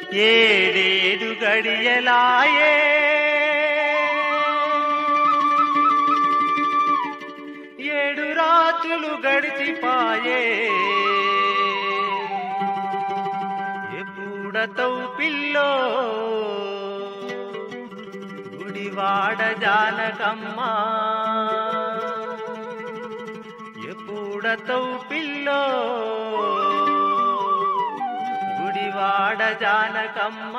ఏడేడు గడియలాయే ఏడు రాత్రులు గడిచిపాయే ఎప్పుడతవు పిల్లో గుడివాడ జానకమ్మ ఎప్పుడతవు పిల్లో గుడివాడ జానకమ్మ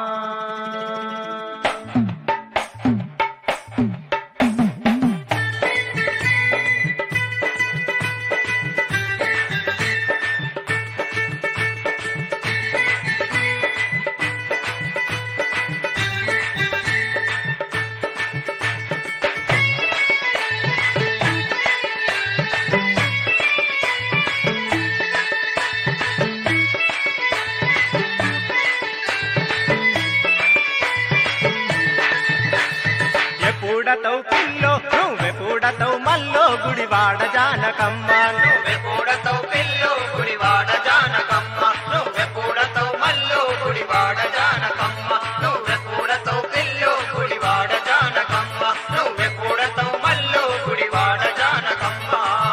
ఎప్పుడతవు పిల్లో నువ్వెప్పుడతవు మల్లో గుడివాడ జానకమ్మ నువ్వెప్పుడతవు పిల్లో గుడివాడ జానకమ్మ నువ్వెప్పుడతవు మల్లో గుడివాడ జానకమ్మ నువ్వెప్పుడతవు పిల్లో గుడివాడ జానకమ్మ నువ్వెప్పుడతవు మల్లో గుడివాడ జానకమ్మ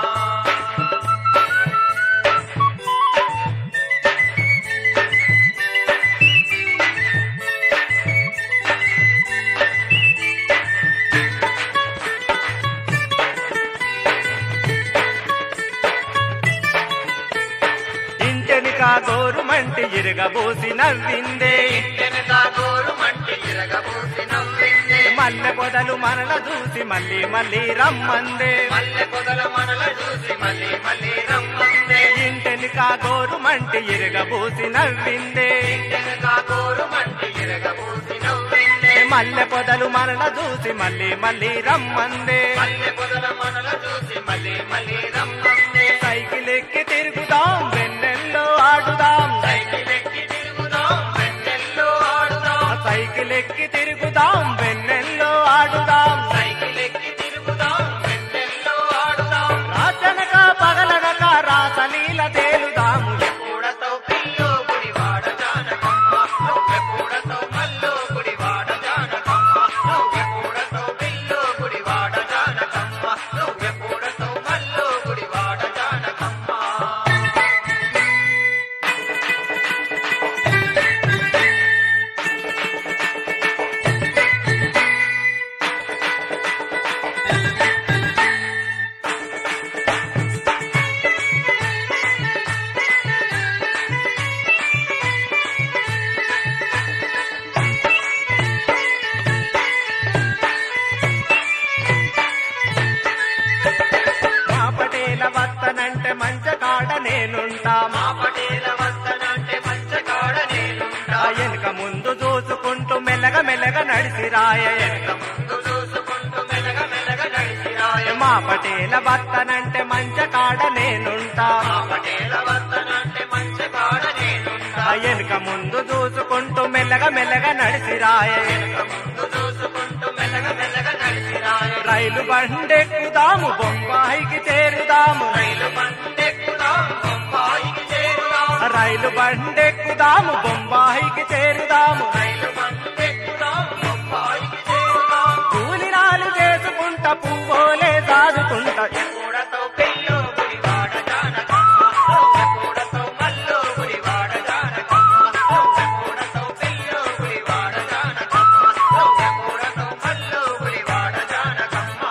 గోరుమంటి ఇరగబోసి నవ్విందే గోరుమంటి ఇరగబోసి నవ్విందే మల్లె పొదలు మనల చూసి మళ్ళీ మళ్ళీ రమ్మందే మల్లె పొదల మనల చూసి మళ్ళీ మళ్ళీ రమ్మందే ఇంటెనుక గోరుమంటి ఇరగబోసి నవ్విందే గోరుమంటి ఇరగబోసి నవ్విందే మల్లె పొదలు మనల చూసి మళ్ళీ మళ్ళీ రమ్మందే మల్లె పొదల మనల చూసి మళ్ళీ మళ్ళీ రమ్మందే సైకిల్ ఎక్కి తిరుగుదాం వెన్నెల్లో ఆడుదాం సైకిల్ ఎక్కి తిరుగుదాం వెన్నెల్లో ఆడుదాం సైకిల్ ఎక్కి తిరుగుదాం వెన్నెల్లో ఆడుదాం సైకిల్ ఎక్కి తిరుగుదాం వెన్నెల్లో ఆడుదాం రాత్రనక పగలనక రాసలీల తేలుదాము ఎప్పుడతవు పిల్లో గుడివాడ జానకమ్మ నువ్వెప్పుడతవు మల్లో గుడివాడ జానకమ్మ నువ్వెప్పుడతవు పిల్లో గుడివాడ జానకమ్మ నువ్వెప్పుడతవు మల్లో గుడివాడ జానకమ్మ మా పటేల వత్తనంటే మంచకాడ నేనుంటా మా పటేల వస్తనంటే మంచకాడ నేనుంటా వెనుక ముందు చూసుకుంటూ మెల్లగా మెల్లగా నడిసిరాయ ముందు చూసుకుంటూ మెల్లగా మెల్లగా నడిచిరాయ మా పటేల వత్తనంటే మంచకాడ నేనుంటా మా పటేల వస్తనంటే మంచకాడ నేనుంటా వెనుక ముందు చూసుకుంటూ మెల్లగా మెల్లగా నడిసిరాయ ముందు చూసుకుంటూ మెల్లగా మెల్లగా నడిచిరాయ రైలు బండెక్కుదాము బొంబాయికి చేరుదాము రైలు బండెక్కుదాం బొంబాయికి చేరుదాం రైలు బండెక్కుదాము బొంబాయికి చేరుదాము రైలు బండెక్కుదాం బొంబాయికి చేరుదాం కూలినాలు చేసుకుంటా పువ్వులే దాదుకుంటా ఎప్పుడతవు పిల్లో గుడివాడ జానకమ్మ నువ్వెప్పుడతవు మల్లో గుడివాడ జానకమ్మ నువ్వెప్పుడతవు పిల్లో గుడివాడ జానకమ్మ నువ్వెప్పుడతవు మల్లో గుడివాడ జానకమ్మ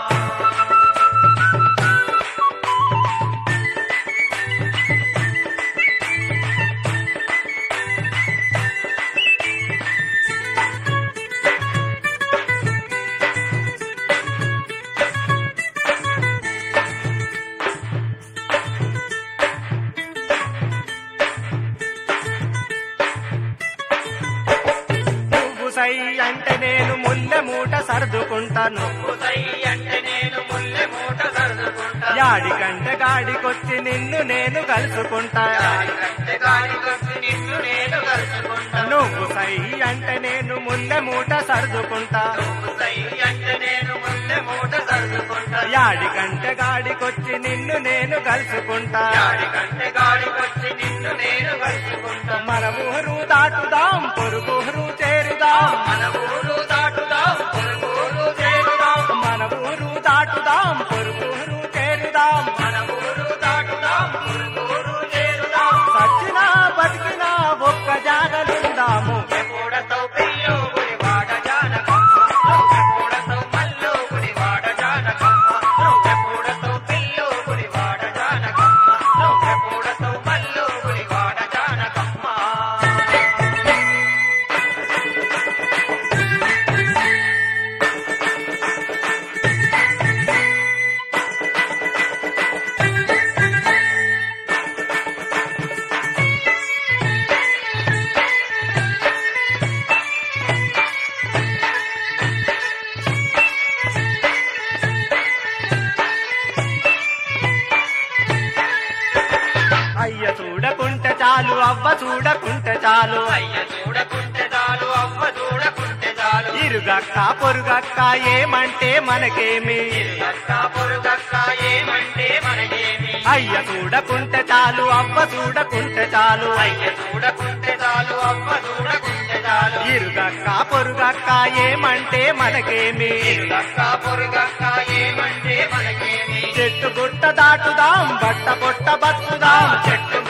నువ్వు సై అంటే నేను ముల్లె మూట సర్దుకుంటాను సై అంటే నేను ముల్లె మూట సర్దుకుంటా యాడికంటే గాడికొచ్చి నిన్ను నేను కలుసుకుంటా కంటే గాలికొచ్చి నిన్ను నేను కలుసుకుంటా నువ్వు సై అంటే నేను ముల్లె మూట సర్దుకుంటా సై అంటే నేను ముల్లె మూట సర్దుకుంటా యాడికంటే గాడికొచ్చి నిన్ను నేను కలుసుకుంటా యాడికంటే గాలికొచ్చి నిన్ను నేను కలుసుకుంటా మన ఊరు దాటుదాం పొరుగురు చేరుదాం మన ఊరు దాటుదాం పొరుగురు చేరుదాం మన ఊరు దాటుదాం పొరుగురు చేరుదాం మన ఊరు దాటుదాం పొరుగురు చేరుదాం సచ్చినా బతికినా ఒక్క జాగలుందాము ఎప్పుడతో పిల్లు గుడివాడ జానకమ్మ ఎప్పుడతో మల్లు గుడివాడ జానకమ్మ ఎప్పుడతో పిల్లు గుడివాడ జానకమ్మ ఎప్పుడతో మల్లు గుడివాడ జానకమ్మ అయ్య చూడకుంటే చాలు అవ్వ చూడకుంటే చాలు అయ్య చూడకుంటే చాలు అవ్వ చూడకుంటే చాలు ఇరుగక్క పొరుగక్క ఏమంటే మనకేమి ఇరుగక్క పొరుగక్క ఏమంటే మనకేమి అయ్య చూడకుంటే చాలు అవ్వ చూడకుంటే చాలు అయ్య చూడకుంటే చాలు అవ్వ చూడకుంటే చాలు ఇరుగక్క పొరుగక్క ఏమంటే మనకేమి ఇరుగక్క పొరుగక్క ఏమంటే మనకేమి చెట్టు గుట్ట దాటుదాం బట్ట పొట్ట బతుకుదాం చెట్టు